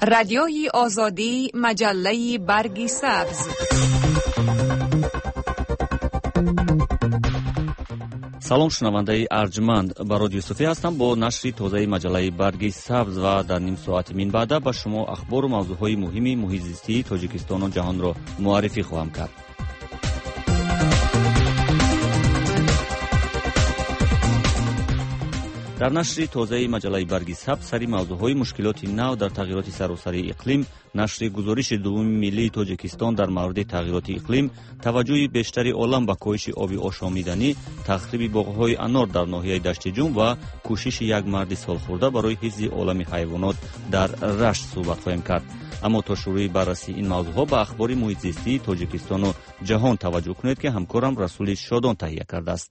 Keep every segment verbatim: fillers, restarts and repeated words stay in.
رادیوی آزادی، مجله برگ سبز. салом шунавандаи арҷманд, ба радиои суфӣ ҳастам бо нашри тозаи маҷаллаи барги сабз ва дар ним соати минбаъда ба шумо ахбору мавзӯъҳои муҳими муҳитзистии тоҷикистону ҷаҳонро муаррифӣ хоҳам кард. дар нашри тозаи маҷаллаи барги сабз сари мавзӯъҳои мушкилоти нав дар тағйироти саросарии иқлим, нашри гузориши дуввуми миллии Тоҷикистон дар мавриди тағйироти иқлим, таваҷҷӯҳи бештари олам ба коҳиши оби ошомиданӣ, тахриби боғҳои анор дар ноҳияи Дашти Ҷум ва кӯшиши як марди солхӯрда барои ҳифзи олами ҳайвонот дар Рашт суҳбат хоҳем кард. аммо то шурӯи баррасии ин мавзӯъҳо ба ахбори муҳитзистии Тоҷикистону ҷаҳон таваҷҷӯҳ кунед, ки ҳамкорам Расули Шодон таҳия кардааст.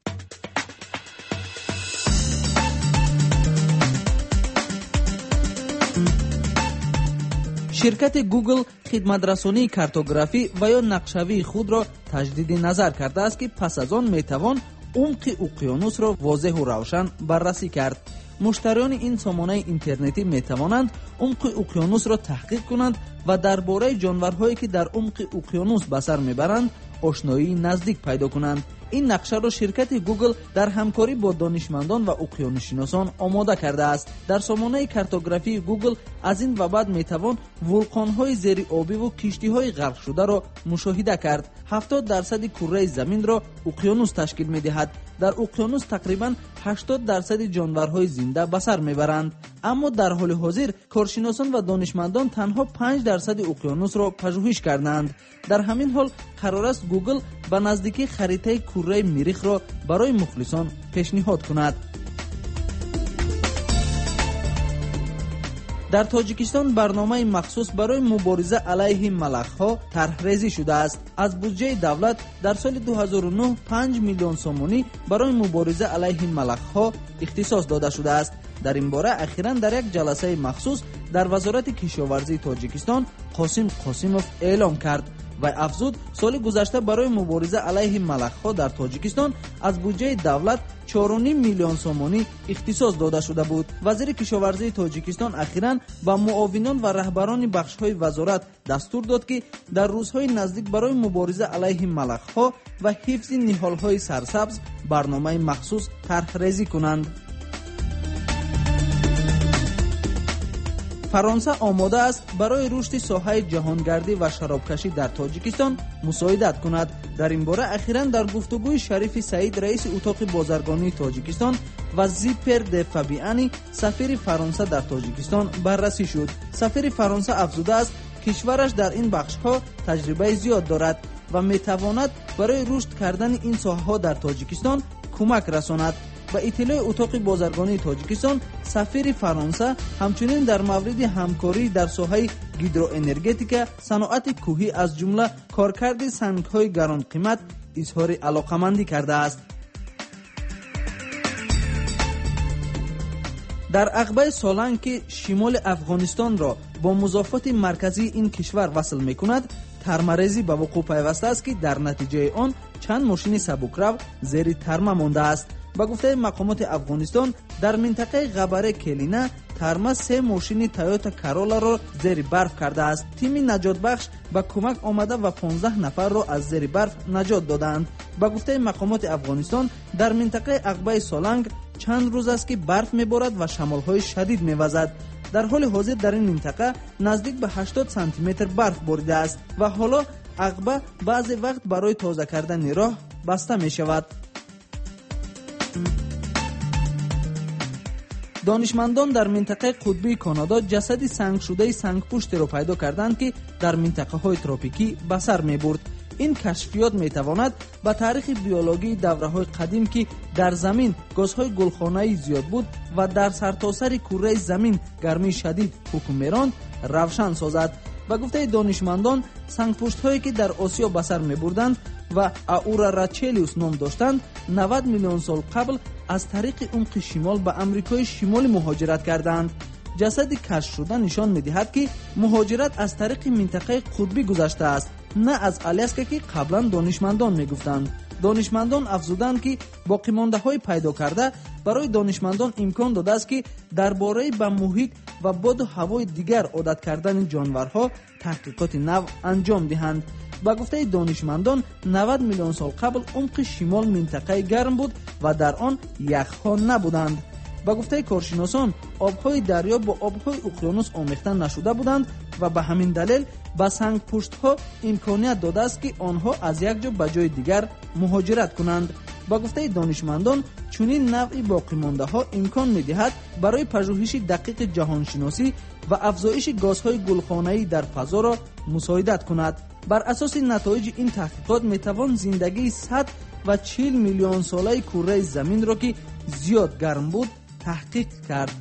ширкати Google хидматрасонии картографӣ ва ё нақшавии худро таҷдиди назар кардааст, ки пас аз он метавон умқи уқёнусро возеҳу равшан баррасӣ кард. муштариёни ин сомонаи интернетӣ метавонанд умқи уқёнусро таҳқиқ кунанд ва дар бораи ҷонварҳое, ки дар умқи уқёнус ба сар мебаранд, ошноии наздик пайдо кунанд. ин нақшаро ширкати Google дар ҳамкорӣ бо донишмандон ва уқёнусшиносон омода кардааст. дар сомонаи картографии Google аз ин ва баъд метавон вулқонҳои зериобиву киштиҳои ғарқшударо мушоҳида кард. ҳафтод дарсади курраи заминро уқёнус ташкил медиҳад. дар уқёнус тақрибан ҳаштод дарсади ҷонварҳои зинда ба сар мебаранд. аммо дар ҳоли ҳозир коршиносон ва донишмандон танҳо панҷ дарсади уқёнусро пажӯҳиш карданд. дар ҳамин ҳол қарор аст Google ба наздикӣ харитаи курраи мирихро барои мухлисон пешниҳод кунад. дар Тоҷикистон барномаи махсус барои мубориза алайҳи малахҳо тарҳрезӣ шудааст. аз буҷаи давлат дар соли ду ҳазору нӯҳ панҷ миллион сомонӣ барои мубориза алайҳи малахҳо ихтисос дода шудааст. дар ин бора ахиран дар як ҷаласаи махсус дар вазорати кишоварзии Тоҷикистон Қосим Қосимов эълон кард. вай афзуд, соли гузашта барои мубориза алайҳи малахҳо дар Тоҷикистон аз буҷаи давлат чору ним миллион сомонӣ ихтисос дода шуда буд. вазири кишоварзии Тоҷикистон ахиран ба муовинон ва раҳбарони бахшҳои вазорат дастур дод, ки дар рӯзҳои наздик барои мубориза алайҳи малахҳо ва ҳифзи ниҳолҳои сарсабз барномаи махсус тарҳрезӣ кунанд. фаронса омода аст барои рушди соҳаи ҷаҳонгардӣ ва шаробкашӣ дар Тоҷикистон мусоидат кунад. дар ин бора ахиран дар гуфтугӯи Шарифи Саид, раиси утоқи бозаргонии Тоҷикистон, ва Зиппер де Фабиани, сафири Фаронса дар Тоҷикистон баррасӣ шуд. сафири Фаронса афзудааст, кишвараш дар ин бахшҳо таҷрибаи зиёд дорад ва метавонад барои рушд кардани ин соҳаҳо дар Тоҷикистон кӯмак расонад. ба иттилои утоқи бозаргонии Тоҷикистон, сафири Фаронса ҳамчунин дар мавриди ҳамкорӣ дар соҳаи гидроэнергетика, саноати кӯҳӣ аз ҷумла коркарди сангҳои гаронқимат изҳори алоқамандӣ кардааст. дар ағбаи Соланг, ки шимоли Афғонистонро бо музофоти марказии ин кишвар васл мекунад, тармарезӣ ба вуқӯъ пайвастааст, ки дар натиҷаи он чанд мошини сабукрав зери тарма мондааст. ба гуфтаи мақомоти Афғонистон, дар минтақаи Ғабаре Келина тарма се мошини Toyota Corolla-ро зери барф кардааст. тими наҷотбахш ба кӯмак омада ва понздаҳ нафарро аз зери барф наҷот доданд. ба гуфтаи мақомоти Афғонистон, дар минтақаи Ағбаи Соланг чанд рӯз аст, ки барф меборад ва шамолҳои шадид мевазад. дар ҳоли ҳозир дар ин минтақа наздик ба ҳаштод сантиметр барф боридааст ва ҳоло Ағба баъзе вақт барои тоза кардани роҳ баста мешавад. донишмандон дар минтақаи қутбии Канада ҷасади сангшудаи сангпуштеро пайдо карданд, ки дар минтақаҳои тропикӣ ба сар мебурд. ин кашфиёт метавонад ба таърихи биологии давраҳои қадим, ки дар замин газҳои гулхонаӣ зиёд буд ва дар сартосари курраи замин гармии шадид ҳукм меронд, равшан созад. ба гуфтаи донишмандон, сангпуштҳое, ки дар Осиё ба сар мебурданд ва Аурарачелиус ном доштанд, навад миллион сол қабл аз тариқи умқи шимол ба Амрикои шимолӣ муҳоҷират карданд. ҷасади кашфшуда нишон медиҳад, ки муҳоҷират аз тариқи минтақаи қутбӣ гузаштааст, на аз Аляска, ки қаблан донишмандон мегуфтанд. донишмандон афзуданд, ки боқимондаҳои пайдо карда барои донишмандон имкон додааст, ки дар бораи ба муҳит و باد و هوای دیگر عادت کردن جانورها تحقیقات نو انجام دهند. با گفته دانشمندان نود میلیون سال قبل عمق شمال منطقه گرم بود و در آن یخها نبودند. با گفته کارشناسان آبهای دریا با آبهای اقیانوس آمیخته نشده بودند و به همین دلیل با سنگ پشت‌ها امکانیت داده است که آنها از یک جا به جای دیگر مهاجرت کنند. با گفته دانشمندان چنین نوع باقی مانده ها امکان می‌دهد برای پژوهش دقیق جهانشناسی و افزایش گازهای گلخانه‌ای در فضا را مساعدت کند. بر اساس نتایج این تحقیقات میتوان زندگی صد و چهل میلیون ساله کره زمین را که زیاد گرم بود تحقیق کرد.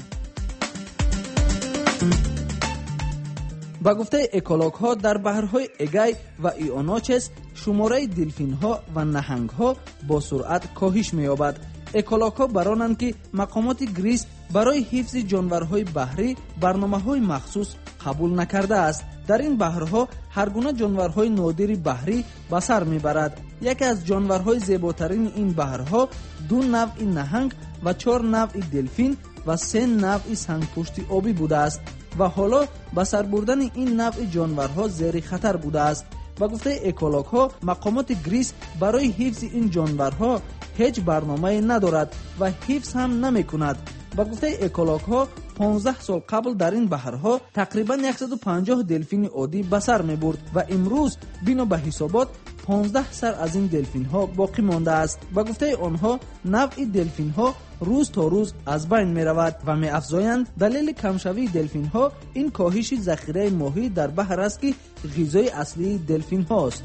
با گفته اکولوگ ها در بحرهای اگای و ایوناچس شماره دلفین ها و نهنگ ها با سرعت کاهش می‌یابد. اکولوگ ها برانند که مقامات گریس برای حفظ جانورهای بحری برنامه‌های مخصوص قبول نکرده است. در این بحرها هر گونه جانورهای نادر بحری به سر میبرد. یکی از جانورهای زیباترین این بحرها دو نوع نهنگ و چهار نوع دلفین و سه نوع سنگپشتی آبی بوده است و حالا به سر بردن این نوع جانورها زیر خطر بوده است. با گفته اکولوگ ها مقامات گریس برای حفظ این جانورها هیچ برنامه ندارد و حفظ هم نمی کند. با گفته اکولوگ ها پانزده سال قبل در این بحرها تقریبا صد و پنجاه دلفین عادی به سر می برد و امروز بنا به حسابات پانزده سر از این دلفین ها باقی مانده است. با گفته آنها نوع دلفین ها روز تا روز از بین می رود و می افزایند دلیل کمشوی دلفین ها این کاهش ذخیره ماهی در بحر است که غذای اصلی دلفین هاست.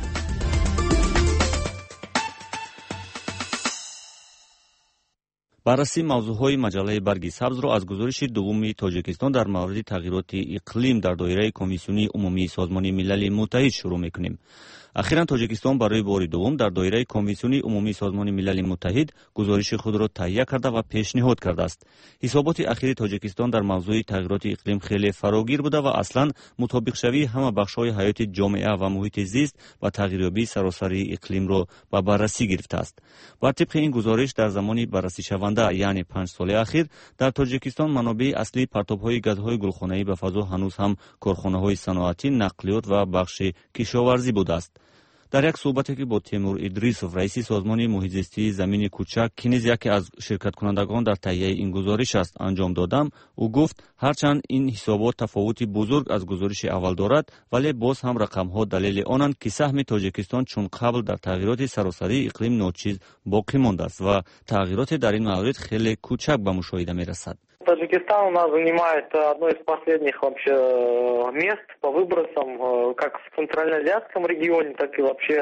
بررسی موضوعهای مجله برگی سبز را از گزارش دوم تاجیکستان در مورد تغییرات اقلیم در دایره کمیسیون عمومی سازمان ملل متحد شروع می‌کنیم. اخیراً تاجیکستان برای بار دوم در دایره کمیسیون عمومی سازمان ملل متحد گزارش خود را تهیه کرده و پیشنهاد کرده است. حسابات اخیر تاجیکستان در موضوع تغییرات اقلیم خیلی فراگیر بوده و اصلاً مطابق شوی همه بخش‌های حیات جامعه و محیط زیست و تغییریابی سراسری اقلیم را به بررسی گرفته است. بر طبق این گزارش در زمان بررسی شونده یعنی پنج سال اخیر در تاجیکستان منابع اصلی پرتاب‌های گازهای گلخانه‌ای به فضا هنوز هم کارخانه‌های صنعتی، نقلیات و بخش کشاورزی بوده است. در یک صحبتی که با تیمور ادریسوف رئیس سازمان محیط زیستی زمین کوچک که نیز یکی از شرکت کنندگان در تهیه این گزارش است انجام دادم، او گفت هرچند این حسابات تفاوتی بزرگ از گزارش اول دارد ولی باز هم رقم‌ها دلیل آنند که سهم تاجیکستان چون قبل در تغییرات سراسری اقلیم ناچیز باقی مانده است و تغییرات در این مورد خیلی کوچک به مشاهده می‌رسد. Таджикистан у нас занимает одно из последних вообще мест по выбросам, как в Центральноазиатском регионе, так и вообще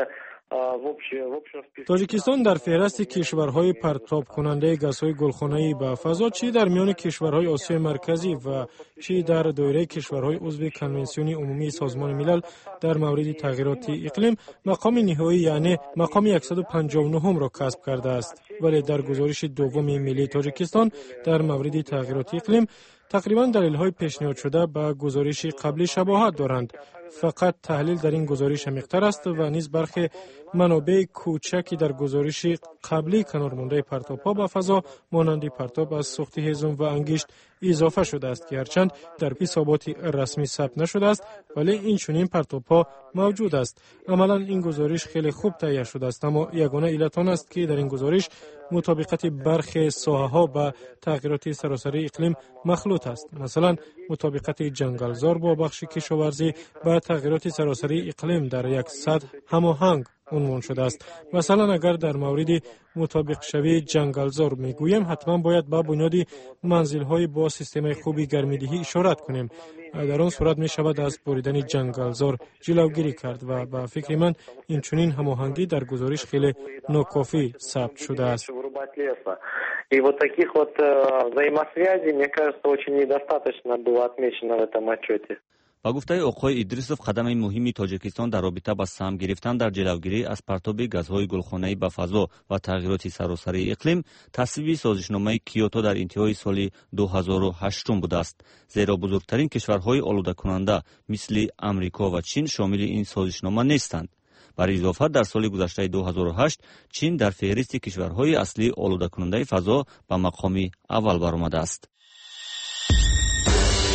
تاجیکستان در فهرست کشورهای پرتاب کننده گازهای گلخانه‌ای به فضا چی در میان کشورهای آسیای مرکزی و چی در دایره کشورهای عضو کنونسیون عمومی سازمان ملل در مورد تغییرات اقلیم مقام نهایی یعنی مقام صد و پنجاه و نه را کسب کرده است. ولی در گزارش دوم ملی تاجیکستان در مورد تغییرات اقلیم تقریبا دلایل پیشنهاد شده به گزارش قبلی شباهت دارند. فقط تحلیل در این گزارش عمیق‌تر است و نیز برخی منابع کوچکی در گزارش قبلی کنار مانده پرتاب‌ها به فضا مانند پرتاب از سوخت هیزم و انگشت اضافه شده است که هرچند در حسابات رسمی ثبت نشده است ولی این چنین پرتاب‌ها موجود است. عملاً این گزارش خیلی خوب تهیه شده است، اما یگانه علت آن است که در این گزارش مطابقت برخی ساحه‌ها با تغییرات سراسری اقلیم مخلوط است. مثلا مطابقت جنگلزار با بخش کشاورزی با تغییرات سراسری اقلیم در یک سطح هماهنگ عنوان شده است. مثلا اگر در مورد مطابق شوی جنگلزار میگویم حتما باید با بنیاد منزل‌های با سیستم خوبی گرمایدهی اشارت کنیم. در آن صورت می شود از بریدن جنگلزار جلوگیری کرد و با فکر من این چنین هماهنگی در گزارش خیلی ناکافی ثبت شده است. И вот таких вот взаимосвязей, мне кажется, очень недостаточно было отмечено в этом отчете. با گفته آقای ادریسوف قدم مهمی تاجیکستان در رابطه با سهم گرفتن در جلوگیری از پرتاب گازهای گلخانه‌ای به فضا و تغییرات سراسری اقلیم تصویب سازشنامه کیوتو در انتهای سال دو هزار و هشت بوده است. زیرا بزرگترین کشورهای آلوده کننده مثل امریکا و چین شامل این سازشنامه نیستند. بر اضافه در سال گذشته دو هزار و هشت چین در فهرست کشورهای اصلی آلوده کننده فضا به مقام اول برآمده است.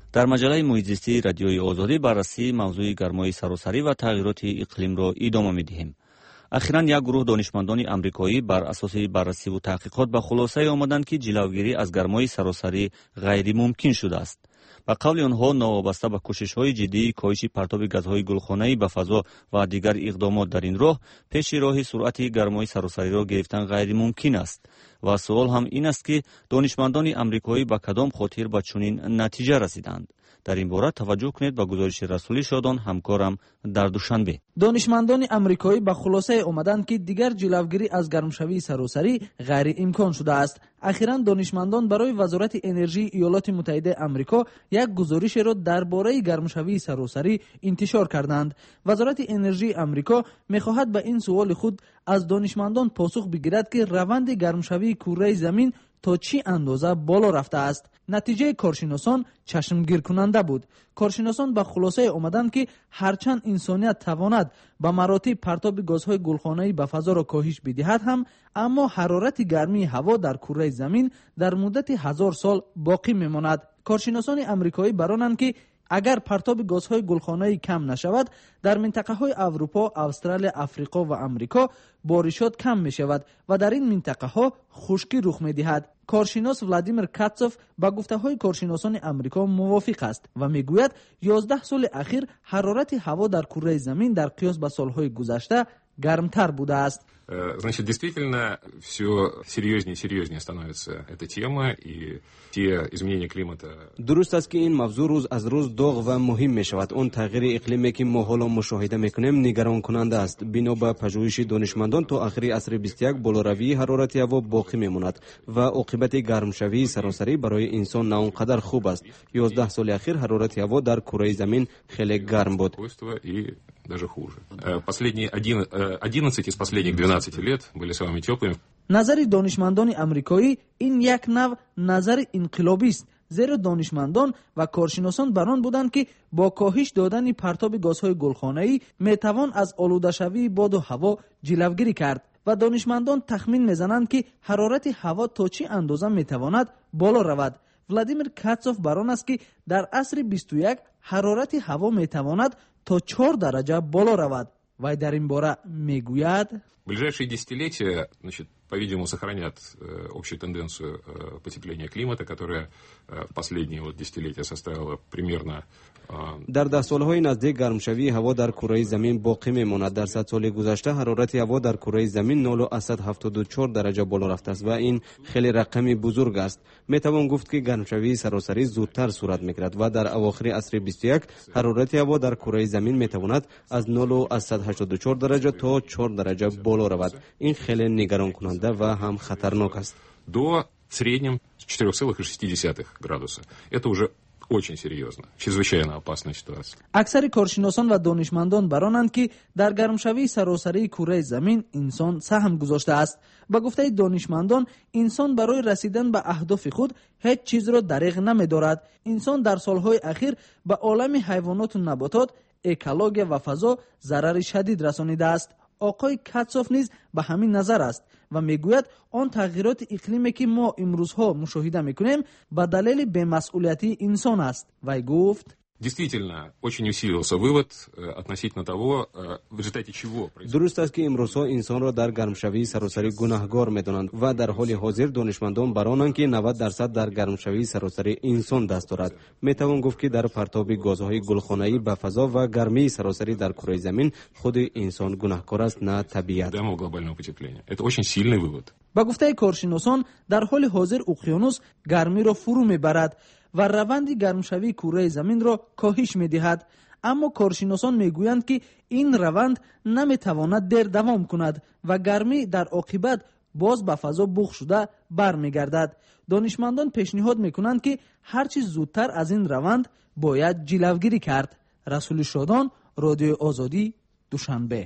дар маҷаллаи муҳитзисти радиои озодӣ баррасии мавзӯи гармои саросарӣ ва тағйироти иқлимро идома медиҳем. ахиран як гурӯҳ донишмандони амрикоӣ бар асоси баррасиву таҳқиқот ба хулосае омаданд, ки ҷилавгирӣ аз гармои саросарӣ ғайримумкин шудааст. ба қавли онҳо, новобаста ба кӯшишҳои ҷиддии коҳиши партоби газҳои гулхонаӣ ба фазо ва дигар иқдомот дар ин роҳ, пеши роҳи суръати гармои саросариро гирифтан ғайримумкин аст. ва суол ҳам ин аст, ки донишмандони амрикоӣ ба кадом хотир ба чунин натиҷа расиданд. дар ин бора таваҷҷӯҳ кунед ба гузориши Расули Шодон, ҳамкорам дар Душанбе. донишмандони амрикоӣ ба хулосае омаданд, ки дигар ҷилавгирӣ аз гармшавии саросарӣ ғайриимкон шудааст. ахиран донишмандон барои вазорати энержии иёлоти муттаҳидаи амрико як гузоришеро дар бораи гармшавии саросарӣ интишор карданд. вазорати энержии амрико мехоҳад ба ин суоли худ аз донишмандон посух бигирад, ки раванди гармшавии кураи замин то чӣ андоза боло рафтааст. натиҷаи коршиносон чашмгиркунанда буд. коршиносон ба хулосае омаданд, ки ҳарчанд инсоният тавонад ба маротиб партоби газҳои гулхонаӣ ба фазоро коҳиш бидиҳад ҳам, аммо ҳарорати гармии ҳаво дар кураи замин дар муддати ҳазор сол боқӣ мемонад. коршиносони амрикоӣ баронанд, ки агар партоби газҳои гулхонаӣ кам нашавад, дар минтақаҳои Аврупо, Австралия, Африқо ва Амрико боришот кам мешавад ва дар ин минтақаҳо хушкӣ рух медиҳад. коршинос Владимир Катсов ба гуфтаҳои коршиносони Амрико мувофиқ аст ва мегӯяд, ёздаҳ соли ахир ҳарорати ҳаво дар кураи замин дар қиёс ба солҳои гузашта гармтар будааст. Значит, действительно, все серьезнее и серьезнее становится эта тема, и те изменения климата... Дуруст аст, ки ин мавзӯъ рӯз аз рӯз доғ ва муҳим мешавад. Он тағйири иқлиме, ки мо ҳоло мушоҳида мекунем, нигаронкунанда аст. Бино ба пажӯҳиши донишмандон, то ахири асри бисту як болоравии ҳарорати ҳаво боқӣ мемонад ва оқибати гармшавии саросарӣ барои инсон на он қадар хуб аст. ёздаҳ соли ахир ҳарорати ҳаво дар кураи замин хеле гарм буд. И даже хуже. Последние одиннадцать из последних двенадцати лет были самыми теплыми. назари донишмандони амрикоӣ ин як нав назари инқилобист, зеро донишмандон ва коршиносон бар он буданд, ки бо коҳиш додани партоби газҳои гулхонаӣ метавон аз олудашавии боду ҳаво ҷилавгирӣ кард ва донишмандон тахмин мезананд, ки ҳарорати ҳаво то чӣ андоза метавонад боло равад. Владимир Катсов бар он аст, ки дар асри бисту як ҳарорати ҳаво метавонад то чор дараҷа боло равад. Вай дар ин бора мегӯяд: В ближайшие десятилетия, значит, по-видимому, сохранят э, общую тенденцию э, потепления климата, которая э, в последние вот, десятилетия составила примерно... Э... дар даҳсолҳои наздик гармшавии ҳаво дар кураи замин боқӣ мемонад. дар сад соли гузашта ҳарорати ҳаво дар кураи замин нолу асад ҳафтоду чор дараҷа боло рафтааст ва ин хеле рақами бузург аст. метавон гуфт, ки гармшавии саросарӣ зудтар сурат мегирад ва дар авохири асри бисту як ҳарорати ҳаво дар кураи замин метавонад аз нолу асад ҳаштоду чор дараҷа то чор дараҷа боло равад. ин хеле нигаронкунанда ва ҳам хатарнок аст. До в среднем четыре целых шесть десятых градуса. Это уже очень серьезно, чрезвычайно опасная ситуация. аксари коршиносон ва донишмандон баронанд, ки дар гармшавии саросарии кураи замин инсон саҳм гузоштааст. ба гуфтаи донишмандон, инсон барои расидан ба аҳдофи худ ҳеҷ чизро дариғ намедорад. инсон дар солҳои ахир ба олами ҳайвоноту наботот, экология ва фазо зарари шадид расонидааст. оқои Катсов низ ба ҳамин назар аст ва мегӯяд, он тағйироти иқлиме, ки мо имрӯзҳо мушоҳида мекунем, ба далели бемасъулиятии инсон аст. Вай гуфт: Действительно, очень усилился вывод относительно того, в результате чего происходит. Дуруст аст, ки имрӯзҳо инсонро дар гармшавии саросарӣ гунаҳгор медонанд ва дар ҳоли ҳозир донишмандон баронанд, ки навад дарсад дар гармшавии саросарӣ инсон даст дорад. метавон гуфт, ки дар партоби газҳои гулхонаӣ ба фазо ва гармии саросарӣ дар кураи замин худи инсон гунаҳкор аст, на табиат. Глобального потепления. Это очень сильный вывод. ба гуфтаи коршиносон, дар ҳоли ҳозир уқёнус гармиро фурӯ мебарад ва раванди гармшавии кураи заминро коҳиш медиҳад. аммо коршиносон мегӯянд, ки ин раванд наметавонад дер давом кунад ва гармӣ дар оқибат боз ба фазо буғ шуда бармегардад. донишмандон пешниҳод мекунанд, ки ҳарчи зудтар аз ин раванд бояд ҷилавгирӣ кард. Расули Шодон, Радиои Озодӣ, Душанбе.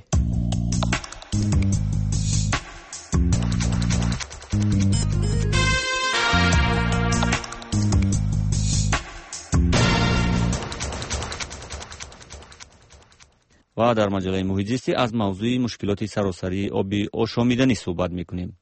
ва дар маҷаллаи муҳитзисти аз мавзӯи мушкилоти саросарии оби ошомиданӣ суҳбат мекунем.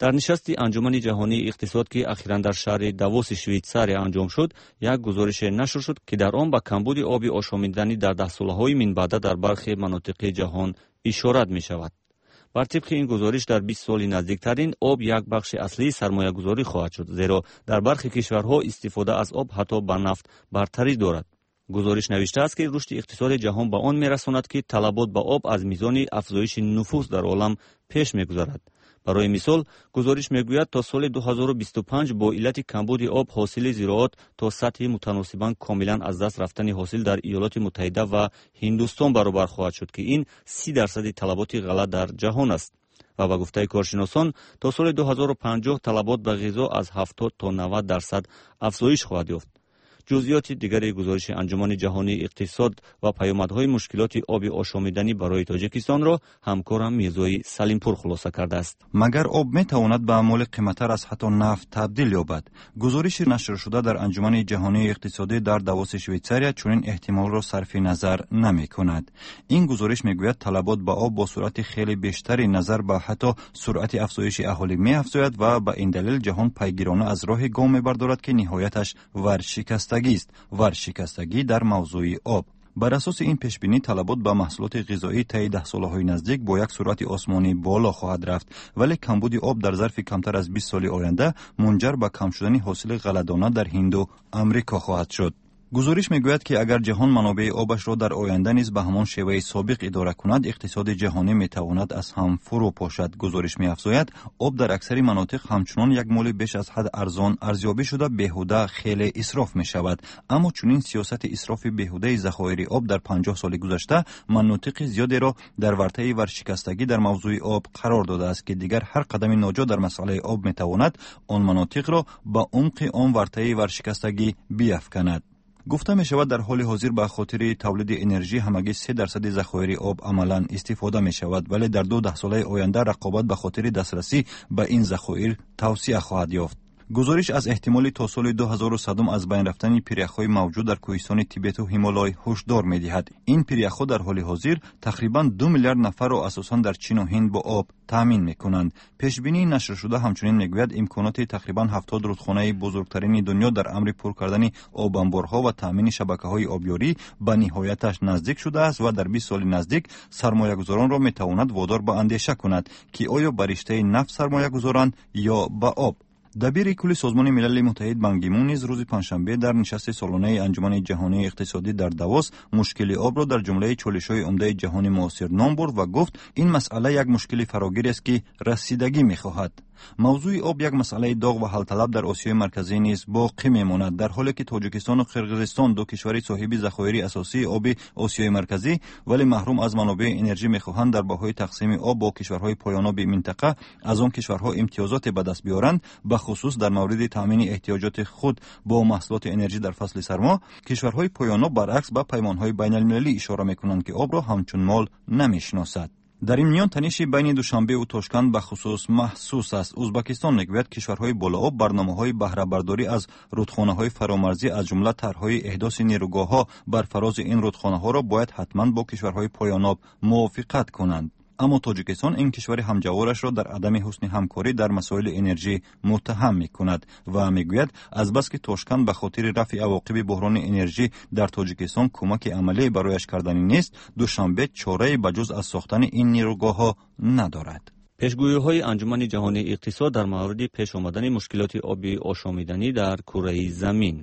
дар нишасти анҷумани ҷаҳонии иқтисод ки ахиран дар шаҳри Давоси Швейтсария анҷом шуд, як гузорише нашр шуд ки дар он ба камбуди оби ошомиданӣ дар даҳсолаҳои минбаъда дар бархе манотиқи ҷаҳон ишорат мешавад. бар тибқи ин гузориш дар бист соли наздиктарин об як бахши аслии сармоягузорӣ хоҳад шуд, зеро дар бархи кишварҳо истифода аз об ҳатто ба нафт бартарӣ дорад. гузориш навиштааст ки рушди иқтисоди ҷаҳон ба он мерасонад ки талабот ба об аз мизони афзоиши нуфус дар олам пеш мегузарад. барои мисол, гузориш мегӯяд то соли ду ҳазору бисту панҷ бо иллати камбуди об ҳосили зироат то сатҳи мутаносибан комилан аз даст рафтани ҳосил дар Иёлоти Муттаҳида ва Ҳиндустон баробар хоҳад шуд ки ин си дарсади талаботи ғала дар ҷаҳон аст. ва ба гуфтаи коршиносон, то соли ду ҳазору панҷоҳ талабот ба ғизо аз ҳафтод то навад дарсад афзоиш хоҳад ёфт. ҷузъиёти дигари гузориши анҷумани ҷаҳонии иқтисод ва паёмадҳои мушкилоти оби ошомиданӣ барои Тоҷикистонро ҳамкорам Мирзои Салимпур хулоса кардааст. Магар об метавонад ба амоли қиматтар аз ҳатто нафт табдил ёбад? гузориши нашршуда дар анҷумани ҷаҳонии иқтисодӣ дар Давоси Швейтсария чунин эҳтимолро сарфи назар намекунад. ин гузориш мегӯяд талабот ба об бо суръати хеле бештари назар ба ҳатто суръати афзоиши аҳолӣ меафзояд ва ба ин далел ҷаҳон пайгирона аз роҳи гом мебардорад ки ниҳояташ варшикастагӣ است. ورشکستگی در موضوع آب. بر اساس این پیشبینی طلبات به محصولات غذایی طی ده سالهای نزدیک با یک سرعت آسمانی بالا خواهد رفت، ولی کمبود آب در ظرف کمتر از بیست سال آینده منجر به کم شدن حاصل غله‌دانه در هند و آمریکا خواهد شد. گزارش میگوید که اگر جهان منابع آبش را در آینده نیز به همان شیوه سابق اداره کند، اقتصاد جهانی میتواند از هم فرو پاشد. گزارش میافزاید آب در اکثر مناطق همچنان یک مول بیش از حد ارزان ارزیابی شده بیهوده خیلی اسراف می شود. اما چنین سیاست اسراف بیهوده ذخایر آب در پنجاه سال گذشته مناطق زیادی را در ورطه ورشکستگی در موضوع آب قرار داده است که دیگر هر قدم ناجا در مسئله آب میتواند آن مناطق را به عمق آن ورطه ورشکستگی بیافکند. گفته می شود در حال حاضر به خاطر تولید انرژی همگی سه درصد ذخایر آب عملا استفاده می شود، ولی در دو ده ساله آینده رقابت به خاطر دسترسی به این ذخایر توسعه خواهد یافت. گزارش از احتمال تا سال دو هزار و صد از بین رفتن پیریخ‌های موجود در کوهستان تیبت و هیمالای هشدار می‌دهد. این پیریخ‌ها در حال حاضر تقریباً دو میلیارد نفر را اساساً در چین و هند با آب تامین می‌کنند. پیشبینی نشر شده همچنین می‌گوید امکانات تقریباً هفتاد رودخانه بزرگترین دنیا در امر پر کردن آب انبارها و تامین شبکه‌های آبیاری به نهایتش نزدیک شده است و در بیست سال نزدیک سرمایه‌گذاران را می‌تواند وادار به اندیشه کند که آیا به رشته نفت سرمایه گذارند یا به آب. دبیر کل سازمان ملل متحد بان کی مون نیز روز پنجشنبه در نشست سالانه انجمن جهانی اقتصادی در داووس مشکل آب را در جمله چالش‌های عمده جهان معاصر نام برد و گفت این مسئله یک مشکل فراگیر است که رسیدگی می‌خواهد. موضوع آب یک مسئله داغ و حل طلب در آسیای مرکزی نیز باقی میماند، در حالی که تاجیکستان و قرقیزستان دو کشور صاحب ذخایر اساسی آب آسیای مرکزی ولی محروم از منابع انرژی میخواهند در بهای تقسیم آب با کشورهای پایاناب منطقه از آن کشورها امتیازات به دست بیارند، به خصوص در مورد تامین احتیاجات خود با محصولات انرژی در فصل سرما. کشورهای پایاناب برعکس به پیمانهای بین المللی اشاره میکنند که آب را همچون مال نمیشناسد. در این میان تنشی بین دوشنبه و تاشکند به خصوص محسوس است. ازبکستان میگوید کشورهای بالائاب برنامه‌های بهره برداری از رودخانه‌های فرامرزی از جمله طرح‌های احداث نیروگاه‌ها بر فراز این رودخانه‌ها را باید حتماً با کشورهای پایاناب موافقت کنند. اما تاجیکستان این کشور همجوارش را در عدم حسن همکاری در مسائل انرژی متهم می‌کند و میگوید از بس که تاشکند به خاطر رفع عواقب بحران انرژی در تاجیکستان کمک عملی برایش کردنی نیست، دوشنبه چاره‌ای بجز از ساختن این نیروگاه‌ها ندارد. пешгӯиҳои анҷумани ҷаҳонии иқтисод дар мавриди пеш омадани мушкилоти оби ошомиданӣ дар кураи замин.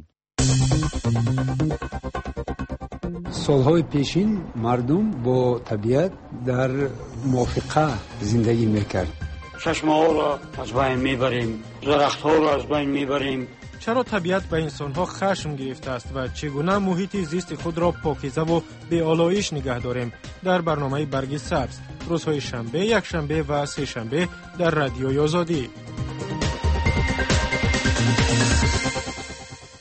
солҳои пешин мардум бо табиат дар мувофиқа зиндагӣ мекард. чашмаҳоро аз байн мебарем, дарахтҳоро аз байн мебарем. چرا طبیعت به انسانها خشم گرفته است و چگونه محیط زیست خود را پاکیزه و به آلایش نگه داریم؟ در برنامه برگ سبز روزهای شنبه، یک شنبه و سه شنبه در رادیوی آزادی.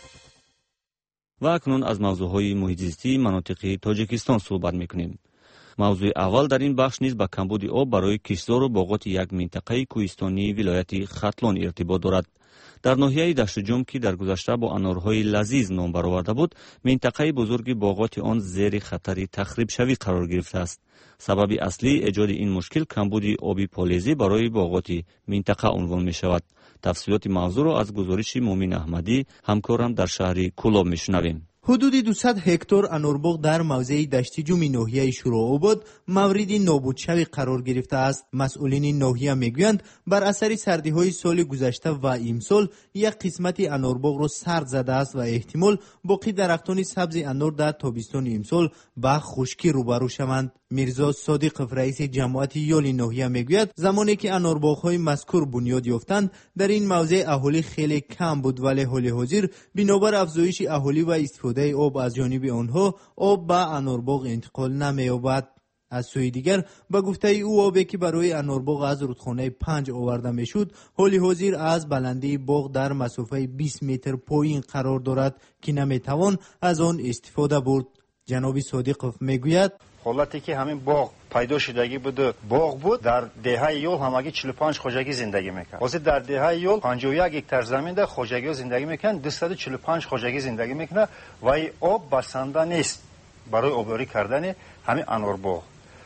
و اکنون از موضوعهای محیط زیستی مناطق تاجیکستان صحبت میکنیم. мавзӯи аввал дар ин бахш низ ба камбуди об барои кишзору боғоти як минтақаи кӯҳистонии вилояти хатлон иртибот дорад. дар ноҳияи даштуҷум ки дар гузашта бо анорҳои лазиз ном бароварда буд, минтақаи бузурги боғоти он зери хатари тахрибшавӣ қарор гирифтааст. сабаби аслии эҷоди ин мушкил камбуди оби полезӣ барои боғоти минтақа унвон мешавад. тафсилоти мавзӯъро аз гузориши Мумин Аҳмадӣ, ҳамкорам дар шаҳри Кӯлоб мешунавем. حدود دویست هکتار انارباغ در موضع دشتیجوم ناحیه شوراآباد مورد نابودشوی قرار گرفته است. مسئولین ناحیه میگویند بر اثر سردی‌های سال گذشته و امسال یک قسمت انارباغ را سرد زده است و احتمال باقی درختان سبز انار در تابستان امسال به خشکی روبرو شوند. میرزا صادقов رئیس جماعت یال ناحیه میگوید زمانی که انارباغ‌های مذکور بنیاد یافتند در این موضع اهالی خیلی کم بود، ولی حال حاضر بنابر افزایش اهالی و استفاده آب از جانب آنها آب به انارباغ انتقال نمی‌یابد. از سوی دیگر به گفته او آبی که برای انارباغ از رودخانه پنج آورده میشد حال حاضر از بلندی باغ در مسافه بیست متر پایین قرار دارد که نمیتوان از آن استفاده برد. جناب صادقов میگوید حالتی که همین باغ پیدا شدگی بود باغ بود در دهه یول همگی چهل و پنج خوجگی زندگی میکرد. واسه در دهه یول پنجاه و یک هکتار زمین در خوجگی زندگی میکنن، دویست و چهل و پنج خوجگی زندگی میکنه و این آب بسنده نیست برای آبیاری کردن همین انارباغ.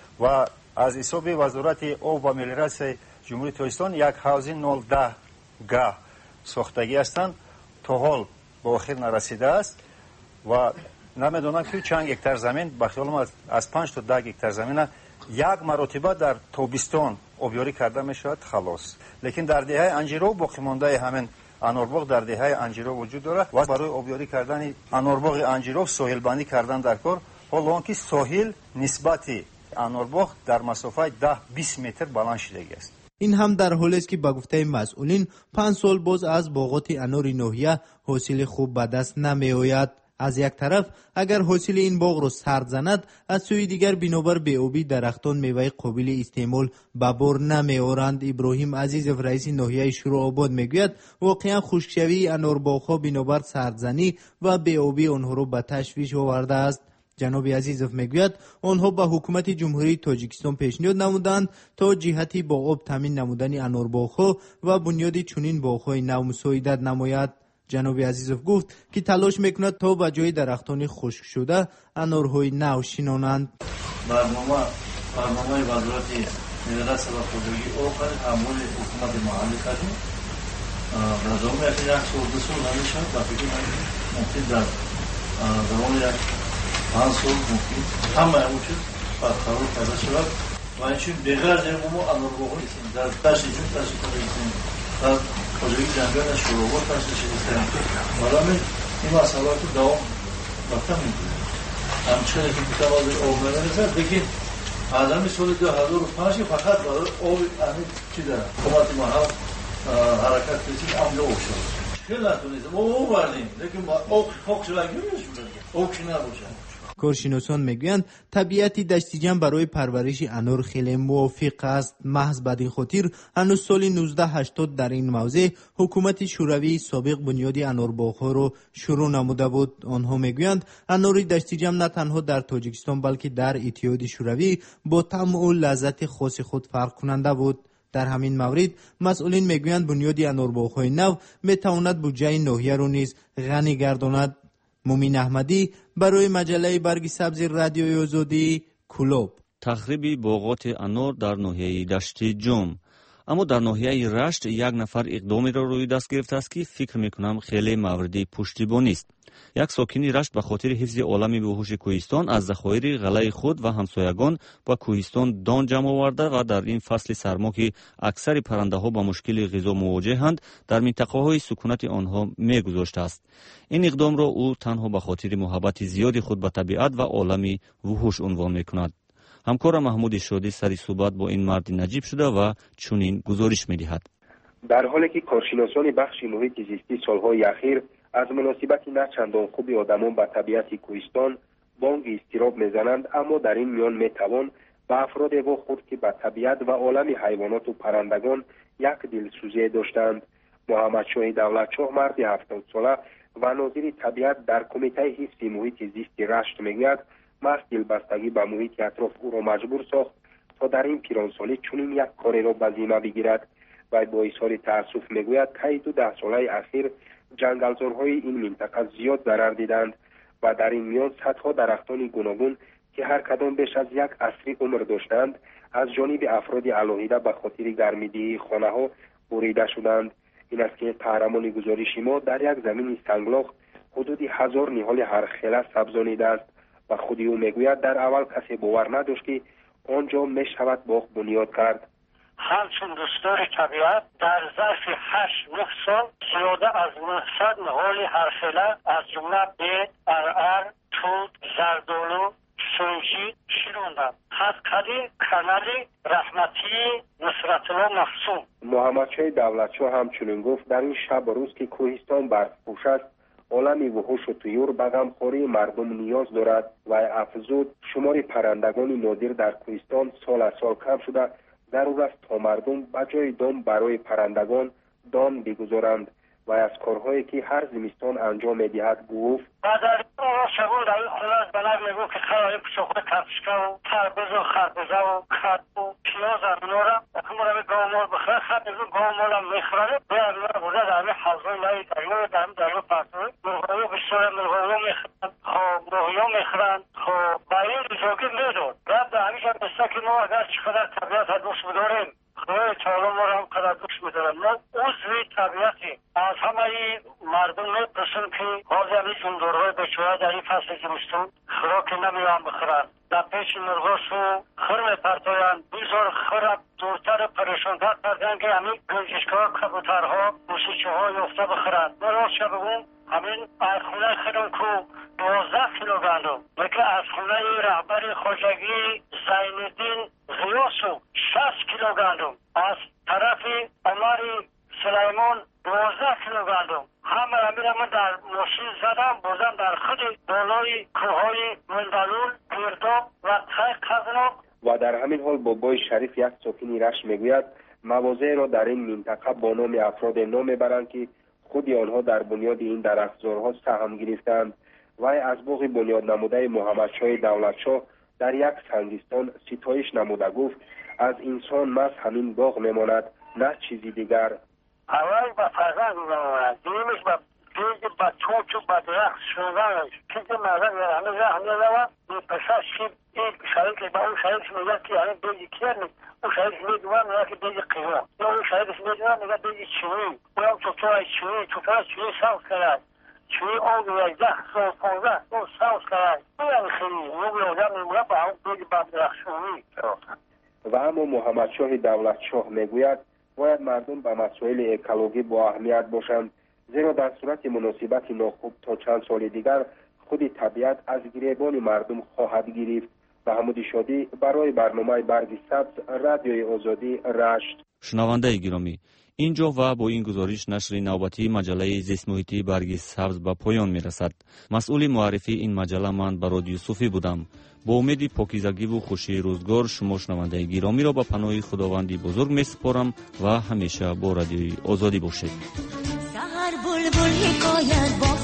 و از حساب وزارت آب و ملیراسیون جمهوری تاجیکستان یک حوض نود و ده گاه ساختگی هستند تا حال به آخر نرسیده است و نمیدونم که چند هکتار زمین به خیال ما از پنج تا ده هکتار زمین یک مرتبه در تابستان آبیاری کرده میشود خلاص. لیکن در دهه انجیرو باقی مانده همین انارباغ در دهه انجیرو وجود داره و برای آبیاری کردن انارباغ انجیرو ساحل بندی کردن در کار. حالا آنکه ساحل نسبت انارباغ در مسافه ده بیست متر بلند شدگی است. این هم در حالی است که به گفته مسئولین پنج سال باز از باغات انار ناحیه حاصل خوب به دست نمی آید. از یک طرف اگر حاصل این باغ را سرد زند، از سوی دیگر بنابر بی‌آبی درختان میوه قابل استعمال به بار نمی آورند. ابراهیم عزیزов رئیس ناحیه شوراآباد میگوید واقعا خشکشوی انارباغ‌ها بنابر سردزنی و بی‌آبی آنها را به تشویش آورده است. جناب عزیزов میگوید آنها به حکومت جمهوری تاجیکستان پیشنهاد نمودند تا جهتی با آب تامین نمودن انارباغ‌ها و بنیاد چنین باغ‌های نو مساعدت نماید. جناب عزیزов گفت که تلاش میکند تا به جای درختان خشک شده انارهای نو شنانند. برنامه برنامه وزارت ملیراسیون و خودروی آب امور حکومت محلی کردیم. برنامه یک سال دو سال نمیشد و فکر می‌کنم ممکن در زمان یک پنج سال ممکن همه موجود برقرار کرده شود و اینچون بغیر از ما انارباغ‌ها در دشت جون تشکیل کنیم در خوجگی جنگل شوراآباد تشکیل کنیم. برای این مسئله رو دوام رفتن می‌کنیم. همچنین که متوازی آب نمی‌رسد بگید از همین سال دو هزار و پنج فقط برای آب همین چی داره حکومت محل حرکت کردیم آنجا آب شد. خیلی نتونستیم ما آب بردیم لیکن آب خاک شلنگی نمی‌شود آب چی نباشه. کارشناسان میگویند طبیعت دشتیجم برای پرورش انار خیلی موافق است. محض بدین خاطر هنوز سال نوزده هشتاد در این موضع حکومت شوروی سابق بنیاد انارباغ‌ها را شروع نموده بود. آنها میگویند انار دشتیجم نه تنها در تاجیکستان بلکه در اتحاد شوروی با طعم و لذت خاص خود فرق کننده بود. در همین مورد مسئولین میگویند بنیاد انارباغ‌های نو میتواند بودجه ناحیه را نیز غنی گرداند. مومین احمدی برای مجله برگ سبز رادیوی آزادی کلوب. تخریب باغات انار در ناحیه دشت جم. اما در ناحیه رشت یک نفر اقدامی را روی دست گرفته است که فکر میکنم خیلی موردی پشتیبانی است. یک ساکنی رشت به خاطر حفظ عالم بیهوش کوهستان از ذخایر غله خود و همسایگان با کوهستان دان جمع آورده و در این فصل سرما که اکثر پرنده ها با مشکل غذا مواجهند در منطقه های سکونت آنها میگذاشته است. این اقدام را او تنها به خاطر محبت زیاد خود به طبیعت و عالم وحوش عنوان میکند. همکار محمود شادی سری صحبت با این مرد نجیب شده و چنین گزارش میدهد. در حالی که کارشناسان بخش محیط زیستی سالهای اخیر از مناسبت نه چندان خوبی آدمان به طبیعت کوهستان بانگ اضطراب میزنند، اما در این میان میتوان به افراد با خود که به طبیعت و عالم حیوانات و پرندگان یک دلسوزی داشتند. محمد شاه دولتشاه مرد هفتاد ساله و ناظر طبیعت در کمیته حفظ محیط زیست رشت میگوید محض دلبستگی به محیط اطراف او را مجبور ساخت تا در این پیرانسالی چنین یک کاری را به ذمه بگیرد. و با اظهار تأسف میگوید طی دو ده ساله اخیر جنگلزارهای این منطقه زیاد ضرر دیدند و در این میان صدها درختان گوناگون که هر کدام بیش از یک عصر عمر داشتند از جانب افراد علاهیده به خاطر گرمیدهی خانه ها بریده شدند. این است که قهرمان گزارش ما در یک زمین سنگلاخ حدود هزار نهال هرخیله سبزانیده است و خود او میگوید در اول کسی باور نداشت که آنجا می شود باغ بنیاد کرد. همچون دوستدار طبیعت در ظرف هشت نه سال زیاده از نهصد نهال هرخیله از جمله بید، ارعر، توت، زردالو، سنجی شیروندم. حدکلی، کنالی، رحمتی، نصرت الله محسوم. محمدشاه دولتشاه همچنین گفت در این شب و روز که کوهستان برفپوش است عالمی وحوش و طیور به غمخواری مردم نیاز دارد و افزود شمار پرندگان نادر در کوهستان سال از سال کم شده ضرور است تا مردم به جای دام برای پرندگان دام بگذارند و از کارهایی که هر زمستان انجام می‌دهد گفت بعد از اون شغل در این خونه از بلد میگو که خواهی پشوخه کپشکه و تربز و خربزه و کد و پیاز امینو را اکنون را به گاومال بخواه خد میگو گاومال هم میخورانه به امینو را بوده در همه حضای لایی دریو در همه درو پرتوی مرغایو بسیار مرغایو میخورند خواه مرغایو میخورند خواه با این ریزاگی میدون رب در همیشه بسته که ما اگر چقدر طبیعت ها دوست بداریم خدای تعالی ما را هم قدر دوست میدارم ما عضوی طبیعتی از همه مردم میپرسیم که حاضر همین جندورهای بچه‌ها در این فصل زمستون خوراک نمیان بخورن در پیش مرغاس و خر میپرتاین بیزار خر دورتر پریشانتر کردن که همین گنجشک‌ها کبوترها موسیچه‌ها یافته بخورن ما راست شب اون همین از خونه خودم که دوازده کیلو گندم که از خونه رهبر خواجگی زینالدین غیاس و شصت کیلو گندم از طرف عمر سلیمان دوازده کیلو گندم همه همین من در ماشین زدم بردم در خود بالای کوههای مندلول گرداب و تای قزناق. و در همین حال بابای شریف یک ساکنی رشت میگوید مواضع را در این منطقه با نام افراد نام میبرند که خود آنها در بنیاد این درختزارها سهم گرفتند و از باغ بنیاد نموده محمدشاه دولتشاه در یک سنگستان ستایش نموده گفت از انسان محض همین باغ میماند نه چیزی دیگر. اول با فرزند میماند دیمیش با بیج با توت و با درخت شنگانش که مردم همه را همه را و پسر شیب این شریک با اون شریک میگه که همین بیجی کیر نیست اون شریک میدونم میگه که بیجی قیمه یا اون شریک میدونم میگه بیجی چونی اونم توتوهای چونی توتوهای چونی ساوز کرد چونی اون یازده سال پانزده اون ساوز کرد اون خیلی اون یازده میمونه با اون بیجی با درخت شونی. و اما محمدشاه دولتشاه میگوید باید مردم به مسائل اکولوژی با اهمیت باشند زیرا در صورت مناسبت ناخوب تا چند سال دیگر خود طبیعت از گریبان مردم خواهد گرفت. محمود شادی برای برنامه برگ سبز رادیوی آزادی رشت. شنونده گرامی اینجا و با این گزارش نشر نوبتی مجله زیست محیطی برگ سبز به پایان میرسد. مسئول معرفی این مجله من براد یوسفی بودم. با امید پاکیزگی و خوشی روزگار شما شنونده گرامی را به پناه خداوندی بزرگ میسپارم و همیشه با رادیوی آزادی باشید.